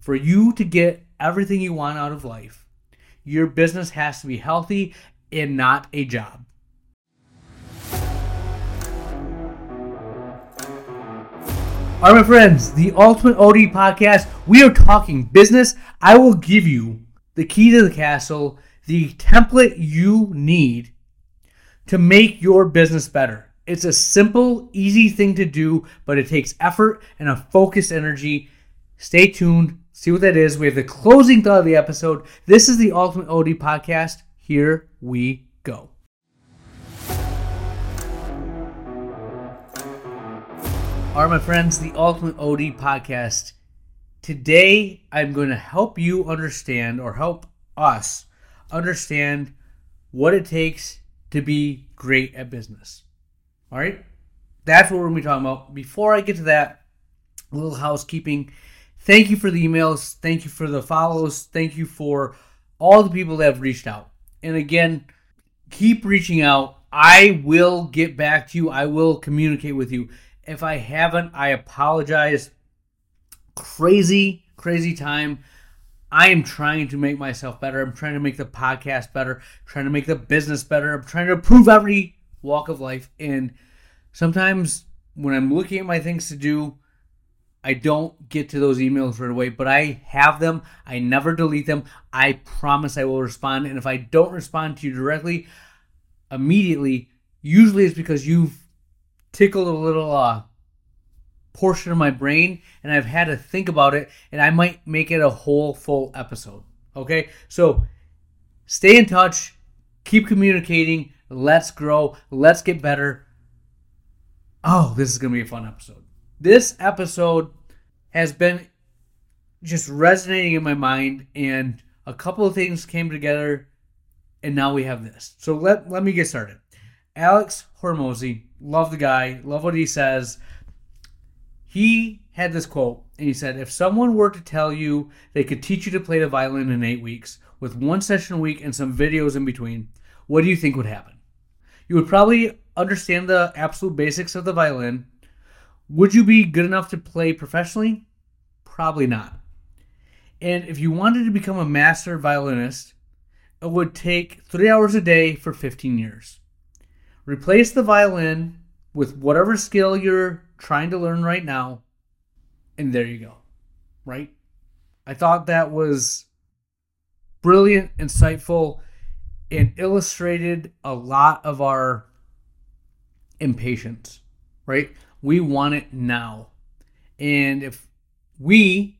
For you to get everything you want out of life, your business has to be healthy and not a job. All right, my friends, the Ultimate OD Podcast, we are talking business. I will give you the key to the castle, the template you need to make your business better. It's a simple, easy thing to do, but it takes effort and a focused energy. Stay tuned. See what that is. We have the closing thought of the episode. This is the Ultimate OD Podcast. Here we go. All right, my friends, the Ultimate OD Podcast. Today, I'm going to help you understand, or help us understand, what it takes to be great at business. All right? That's what we're going to be talking about. Before I get to that, a little housekeeping. Thank you for the emails. Thank you for the follows. Thank you for all the people that have reached out. And again, keep reaching out. I will get back to you. I will communicate with you. If I haven't, I apologize. Crazy time. I am trying to make myself better. I'm trying to make the podcast better. Trying to make the business better. I'm trying to improve every walk of life. And sometimes when I'm looking at my things to do, I don't get to those emails right away, but I have them. I never delete them. I promise I will respond. And if I don't respond to you directly, immediately, usually it's because you've tickled a little portion of my brain, and I've had to think about it, and I might make it a whole full episode. Okay? So stay in touch. Keep communicating. Let's grow. Let's get better. Oh, this is going to be a fun episode. This episode has been just resonating in my mind, and a couple of things came together, and now we have this. So let me get started. Alex Hormozi, love the guy, love what he says. He had this quote, and he said, if someone were to tell you they could teach you to play the violin in 8 weeks, with one session a week and some videos in between, what do you think would happen? You would probably understand the absolute basics of the violin. Would you be good enough to play professionally? Probably not. And if you wanted to become a master violinist, it would take 3 hours a day for 15 years. Replace the violin with whatever skill you're trying to learn right now, and there you go. Right? I thought that was brilliant, insightful, and illustrated a lot of our impatience. Right? We want it now. And if we,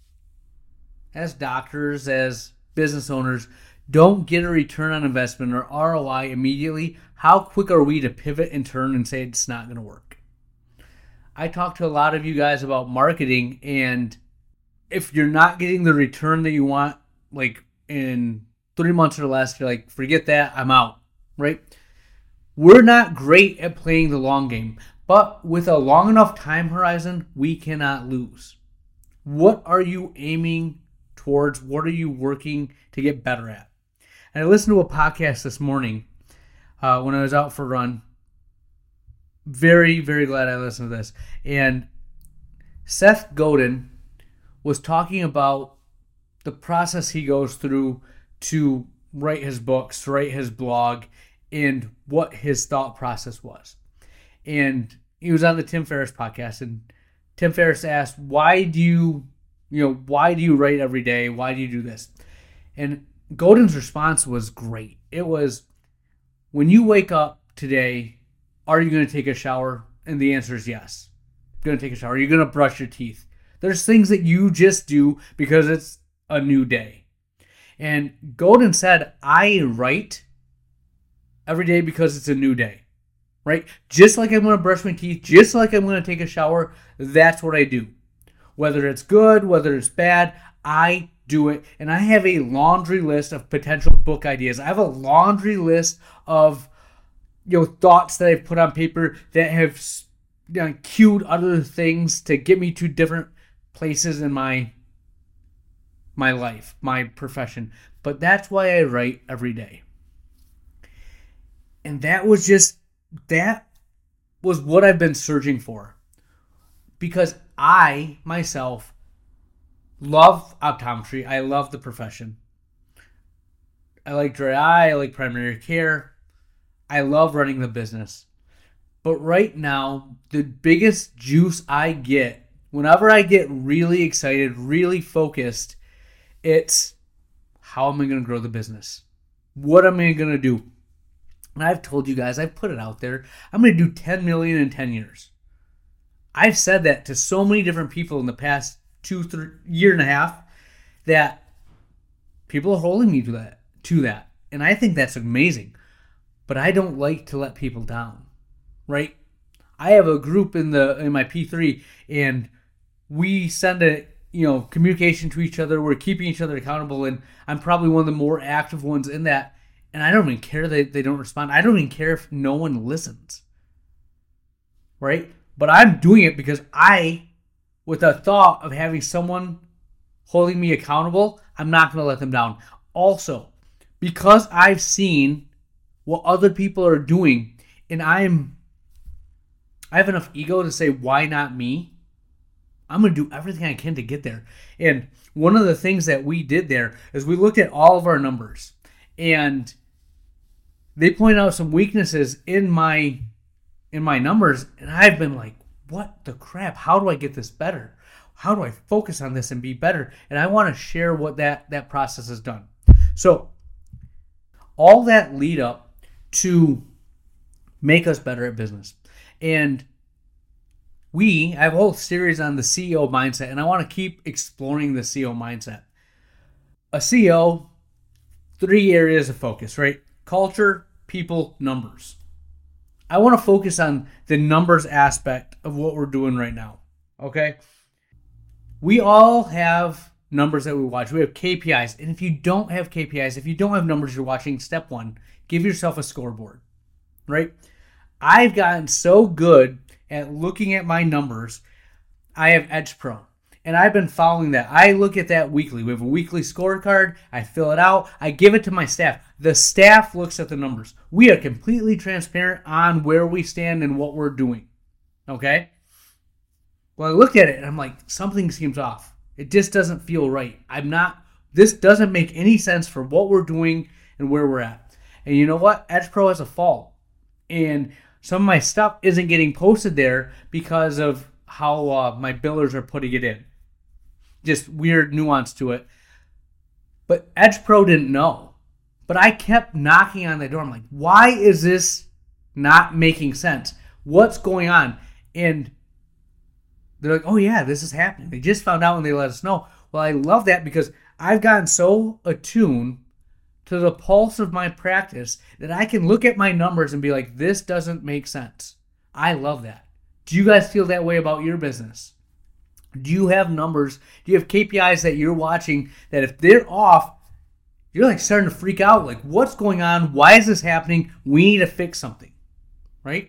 as doctors, as business owners, don't get a return on investment or ROI immediately, how quick are we to pivot and turn and say it's not going to work? I talk to a lot of you guys about marketing, and if you're not getting the return that you want, like in 3 months or less, you're like, forget that, I'm out, right? We're not great at playing the long game, but with a long enough time horizon, we cannot lose. What are you aiming towards? What are you working to get better at? And I listened to a podcast this morning when I was out for a run. Very, very glad I listened to this. And Seth Godin was talking about the process he goes through to write his books, to write his blog, and what his thought process was. And he was on the Tim Ferriss podcast, and Tim Ferriss asked, why do you write every day? Why do you do this? And Godin's response was great. It was, when you wake up today, are you going to take a shower? And the answer is yes. You're going to take a shower. Are you going to brush your teeth? There's things that you just do because it's a new day. And Godin said, I write every day because it's a new day. Right? Just like I'm going to brush my teeth, just like I'm going to take a shower, that's what I do. Whether it's good, whether it's bad, I do it. And I have a laundry list of potential book ideas. I have a laundry list of thoughts that I've put on paper that have cued other things to get me to different places in my life, my profession. But that's why I write every day. And that was what I've been searching for. Because I, myself, love optometry. I love the profession. I like dry eye. I like primary care. I love running the business. But right now, the biggest juice I get, whenever I get really excited, really focused, it's how am I going to grow the business? What am I going to do? And I've told you guys, I've put it out there, I'm going to do 10 million in 10 years. I've said that to so many different people in the past 2 year and a half that people are holding me to that. And I think that's amazing. But I don't like to let people down, right? I have a group in my P3, and we send a communication to each other. We're keeping each other accountable, and I'm probably one of the more active ones in that. And I don't even care that they don't respond. I don't even care if no one listens, right? But I'm doing it because with the thought of having someone holding me accountable, I'm not going to let them down. Also, because I've seen what other people are doing, and I have enough ego to say, why not me? I'm going to do everything I can to get there. And one of the things that we did there is we looked at all of our numbers, and they pointed out some weaknesses in my numbers, and I've been like, what the crap? How do I get this better? How do I focus on this and be better? And I want to share what that process has done. So all that lead up to make us better at business. And I have a whole series on the CEO mindset, and I want to keep exploring the CEO mindset. A CEO, 3 areas of focus, right? Culture, people, numbers. I want to focus on the numbers aspect of what we're doing right now, okay? We all have numbers that we watch. We have KPIs. And if you don't have KPIs, if you don't have numbers you're watching, step 1, give yourself a scoreboard, right? I've gotten so good at looking at my numbers. I have Edge Pro, and I've been following that. I look at that weekly. We have a weekly scorecard. I fill it out. I give it to my staff. The staff looks at the numbers. We are completely transparent on where we stand and what we're doing, okay? Well, I look at it, and I'm like, something seems off. It just doesn't feel right. This doesn't make any sense for what we're doing and where we're at. And you know what? Edge Pro has a fault. And some of my stuff isn't getting posted there because of how my billers are putting it in. Just weird nuance to it. But Edge Pro didn't know. But I kept knocking on the door. I'm like, why is this not making sense? What's going on? And they're like, oh yeah, this is happening. They just found out when they let us know. Well, I love that because I've gotten so attuned to the pulse of my practice that I can look at my numbers and be like, this doesn't make sense. I love that. Do you guys feel that way about your business? Do you have numbers? Do you have KPIs that you're watching that if they're off, you're like starting to freak out? Like, what's going on? Why is this happening? We need to fix something, right?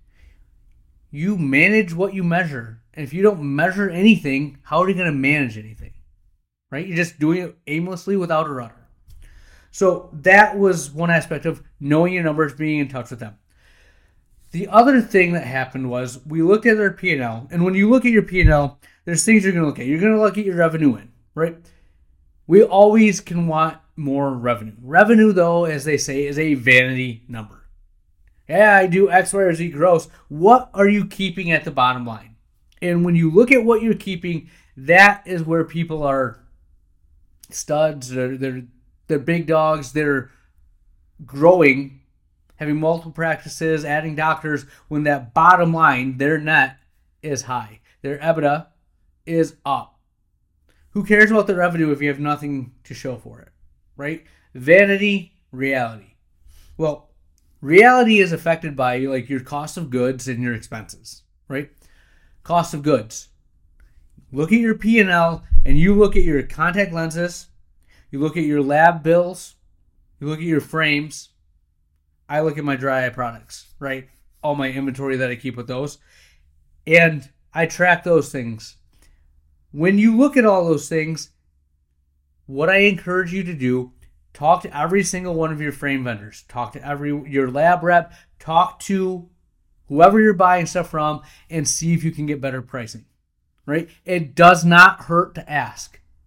You manage what you measure. And if you don't measure anything, how are you going to manage anything, right? You're just doing it aimlessly without a rudder. So that was one aspect of knowing your numbers, being in touch with them. The other thing that happened was we looked at our P&L. And when you look at your P&L, there's things you're going to look at. You're going to look at your revenue in, right? We always can want more revenue. Revenue, though, as they say, is a vanity number. Yeah, I do X, Y, or Z gross. What are you keeping at the bottom line? And when you look at what you're keeping, that is where people are studs. They're big dogs. They're growing, having multiple practices, adding doctors, when that bottom line, their net, is high. Their EBITDA is up. Who cares about the revenue if you have nothing to show for it, right? Vanity, reality. Well, reality is affected by like your cost of goods and your expenses, right? Cost of goods. Look at your P&L and you look at your contact lenses. You look at your lab bills. You look at your frames. I look at my dry eye products, right? All my inventory that I keep with those. And I track those things. When you look at all those things, what I encourage you to do, talk to every single one of your frame vendors. Talk to your lab rep. Talk to whoever you're buying stuff from and see if you can get better pricing, right? It does not hurt to ask.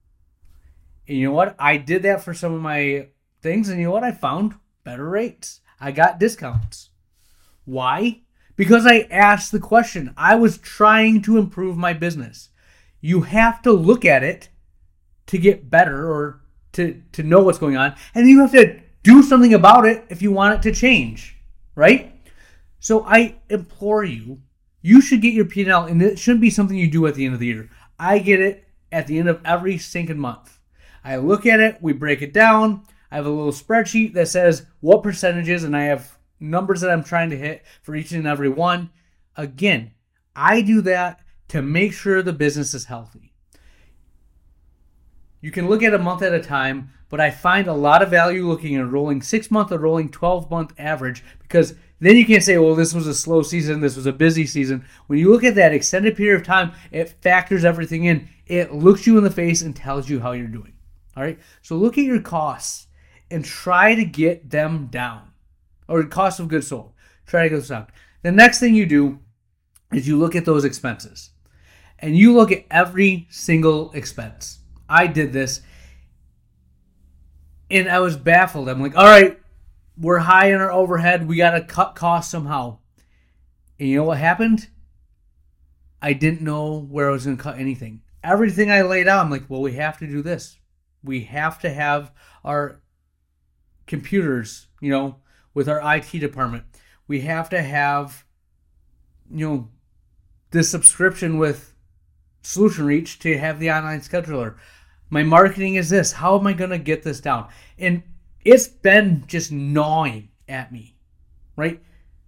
And you know what? I did that for some of my things, and you know what? I found better rates. I got discounts. Why? Because I asked the question. I was trying to improve my business. You have to look at it to get better or to know what's going on. And you have to do something about it if you want it to change, right? So I implore you, you should get your P&L, and it shouldn't be something you do at the end of the year. I get it at the end of every stinking month. I look at it, we break it down. I have a little spreadsheet that says what percentages, and I have numbers that I'm trying to hit for each and every one. Again, I do that to make sure the business is healthy. You can look at a month at a time, but I find a lot of value looking at a rolling 6-month or rolling 12-month average, because then you can't say, well, this was a slow season, this was a busy season. When you look at that extended period of time, it factors everything in. It looks you in the face and tells you how you're doing. All right? So look at your costs and try to get them down. Or cost of goods sold. Try to get those down. The next thing you do is you look at those expenses. And you look at every single expense. I did this, and I was baffled. I'm like, all right, we're high in our overhead. We got to cut costs somehow. And you know what happened? I didn't know where I was going to cut anything. Everything I laid out, I'm like, well, we have to do this. We have to have our computers, with our IT department. We have to have, the subscription with Solution Reach to have the online scheduler. My marketing is this. How am I going to get this down? And it's been just gnawing at me, right?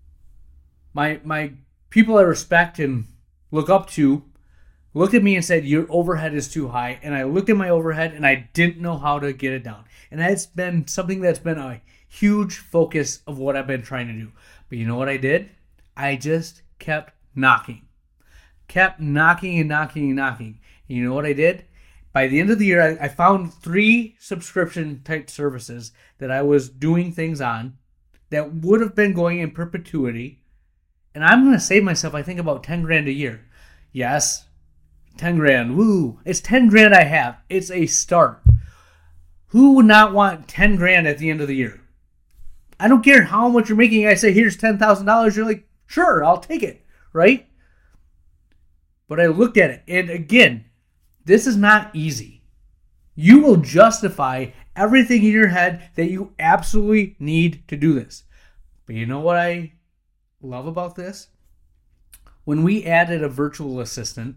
My people I respect and look up to looked at me and said, your overhead is too high. And I looked at my overhead and I didn't know how to get it down. And that's been something that's been a huge focus of what I've been trying to do. But you know what I did? I just kept knocking. Kept knocking and knocking and knocking. And you know what I did? By the end of the year, I found 3 subscription type services that I was doing things on that would have been going in perpetuity. And I'm going to save myself, I think, about 10 grand a year. Yes, 10 grand. Woo. It's 10 grand I have. It's a start. Who would not want 10 grand at the end of the year? I don't care how much you're making. I say, here's $10,000. You're like, sure, I'll take it, right? But I looked at it. And again, this is not easy. You will justify everything in your head that you absolutely need to do this. But you know what I love about this? When we added a virtual assistant,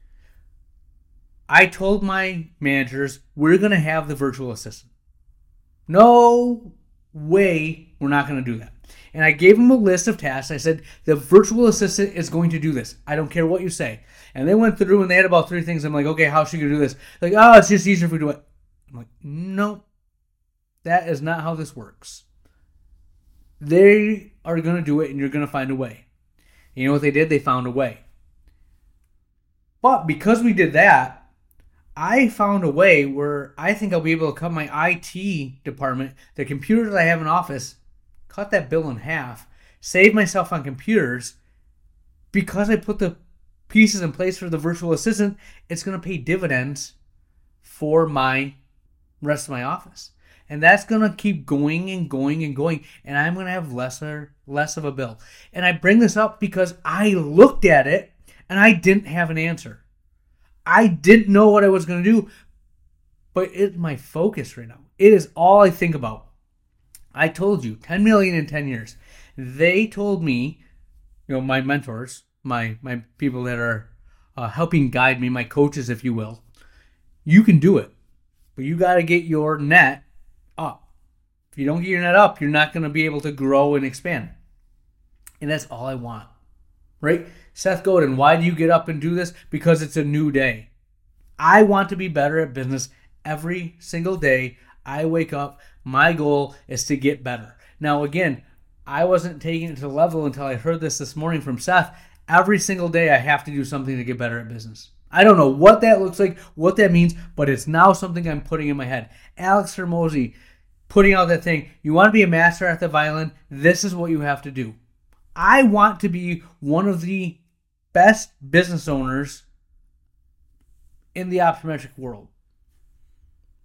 I told my managers, we're going to have the virtual assistant. No way we're not going to do that. And I gave them a list of tasks. I said, the virtual assistant is going to do this. I don't care what you say. And they went through and they had about 3 things. I'm like, okay, how should you do this? Like, oh, it's just easier if we do it. I'm like, no, that is not how this works. They are going to do it and you're going to find a way. And you know what they did? They found a way. But because we did that, I found a way where I think I'll be able to cut my IT department, the computers I have in office, cut that bill in half, save myself on computers. Because I put the pieces in place for the virtual assistant, it's going to pay dividends for my rest of my office. And that's going to keep going and going and going. And I'm going to have less of a bill. And I bring this up because I looked at it and I didn't have an answer. I didn't know what I was going to do. But it's my focus right now. It is all I think about. I told you, 10 million in 10 years. They told me, my mentors, my people that are helping guide me, my coaches, if you will, you can do it. But you got to get your net up. If you don't get your net up, you're not going to be able to grow and expand. And that's all I want, right? Seth Godin, why do you get up and do this? Because it's a new day. I want to be better at business every single day. I wake up. My goal is to get better. Now, again, I wasn't taking it to the level until I heard this morning from Seth. Every single day I have to do something to get better at business. I don't know what that looks like, what that means, but it's now something I'm putting in my head. Alex Hermosi putting out that thing. You want to be a master at the violin? This is what you have to do. I want to be one of the best business owners in the optometric world.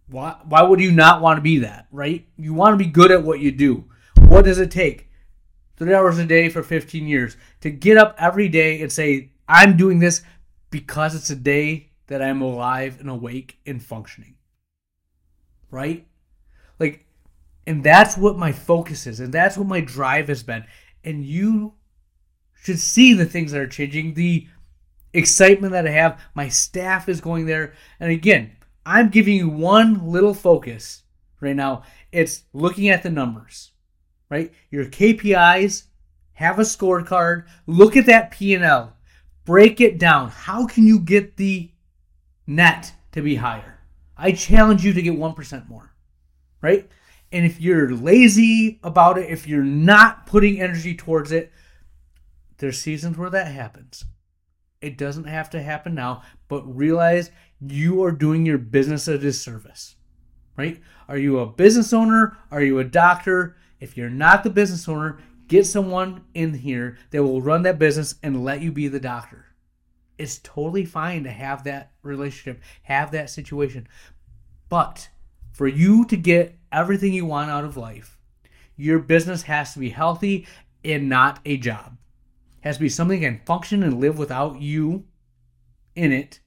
Why would you not want to be that, right? You want to be good at what you do. What does it take? 3 hours a day for 15 years to get up every day and say, I'm doing this because it's a day that I'm alive and awake and functioning. Right? And that's what my focus is. And that's what my drive has been. And you should see the things that are changing, the excitement that I have. My staff is going there. And again, I'm giving you one little focus right now. It's looking at the numbers, right? Your KPIs, have a scorecard, look at that P&L, break it down. How can you get the net to be higher? I challenge you to get 1% more, right? And if you're lazy about it, if you're not putting energy towards it, there's seasons where that happens. It doesn't have to happen now, but realize you are doing your business a disservice, right? Are you a business owner? Are you a doctor? If you're not the business owner, get someone in here that will run that business and let you be the doctor. It's totally fine to have that relationship, have that situation. But for you to get everything you want out of life, your business has to be healthy and not a job. It has to be something that can function and live without you in it.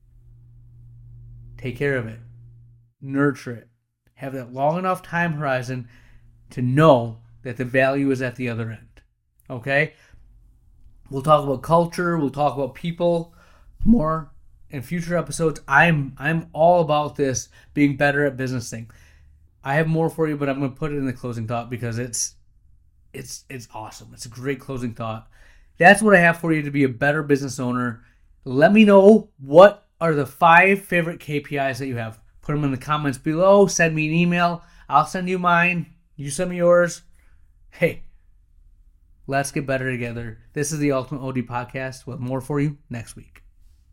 Take care of it. Nurture it. Have that long enough time horizon to know that the value is at the other end. Okay? We'll talk about culture. We'll talk about people more in future episodes. I'm all about this being better at business thing. I have more for you, but I'm going to put it in the closing thought because it's awesome. It's a great closing thought. That's what I have for you to be a better business owner. Let me know what are the 5 favorite KPIs that you have. Put them in the comments below. Send me an email. I'll send you mine. You send me yours. Hey, let's get better together. This is the Ultimate OD Podcast. We'll have more for you next week.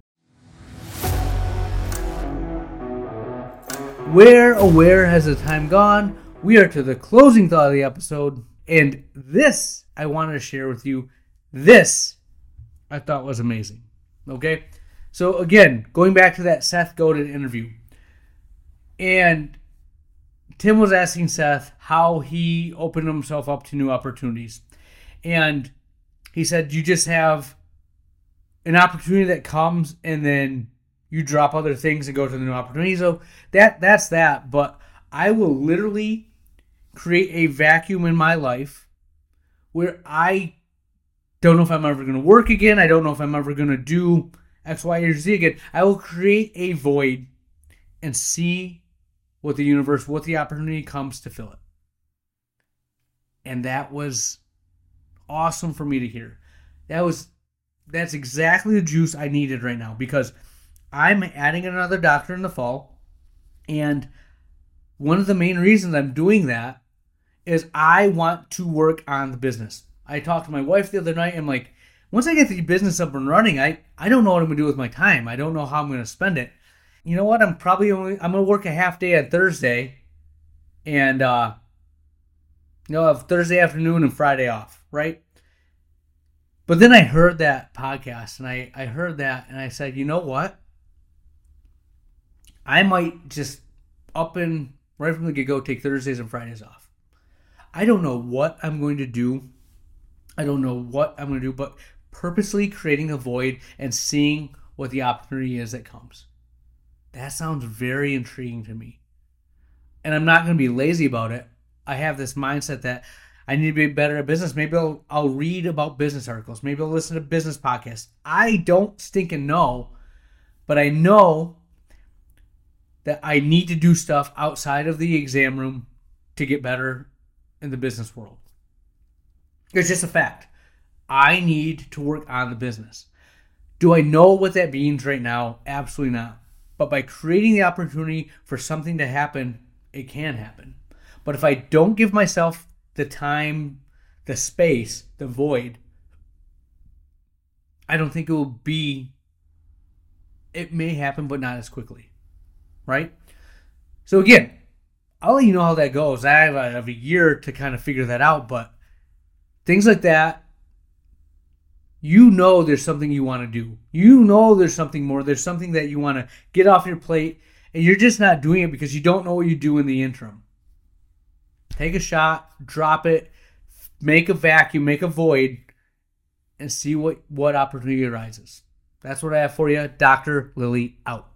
Where has the time gone? We are to the closing thought of the episode. And this, I wanted to share with you. This, I thought was amazing. Okay? So again, going back to that Seth Godin interview. And Tim was asking Seth how he opened himself up to new opportunities. And he said, you just have an opportunity that comes and then you drop other things and go to the new opportunity. So that's that. But I will literally create a vacuum in my life where I don't know if I'm ever going to work again. I don't know if I'm ever going to do X, Y, or Z again. I will create a void and see what the opportunity comes to fill it. And that was awesome for me to hear. That's exactly the juice I needed right now because I'm adding another doctor in the fall. And one of the main reasons I'm doing that is I want to work on the business. I talked to my wife the other night. I'm like, once I get the business up and running, I don't know what I'm going to do with my time. I don't know how I'm going to spend it. You know what? I'm going to work a half day on Thursday and, have Thursday afternoon and Friday off, right? But then I heard that podcast and I heard that and I said, you know what? I might just up and right from the get-go take Thursdays and Fridays off. I don't know what I'm going to do. But purposely creating a void and seeing what the opportunity is that comes. That sounds very intriguing to me. And I'm not going to be lazy about it. I have this mindset that I need to be better at business. Maybe I'll read about business articles. Maybe I'll listen to business podcasts. I don't stinking know, but I know that I need to do stuff outside of the exam room to get better in the business world. It's just a fact. I need to work on the business. Do I know what that means right now? Absolutely not. But by creating the opportunity for something to happen, it can happen. But if I don't give myself the time, the space, the void, I don't think it may happen, but not as quickly. Right? So again, I'll let you know how that goes. I have a year to kind of figure that out, but things like that, there's something you want to do. There's something more. There's something that you want to get off your plate And you're just not doing it because you don't know what you do in the interim. Take a shot, drop it, make a vacuum, make a void, and see what opportunity arises. That's what I have for you. Dr. Lily out.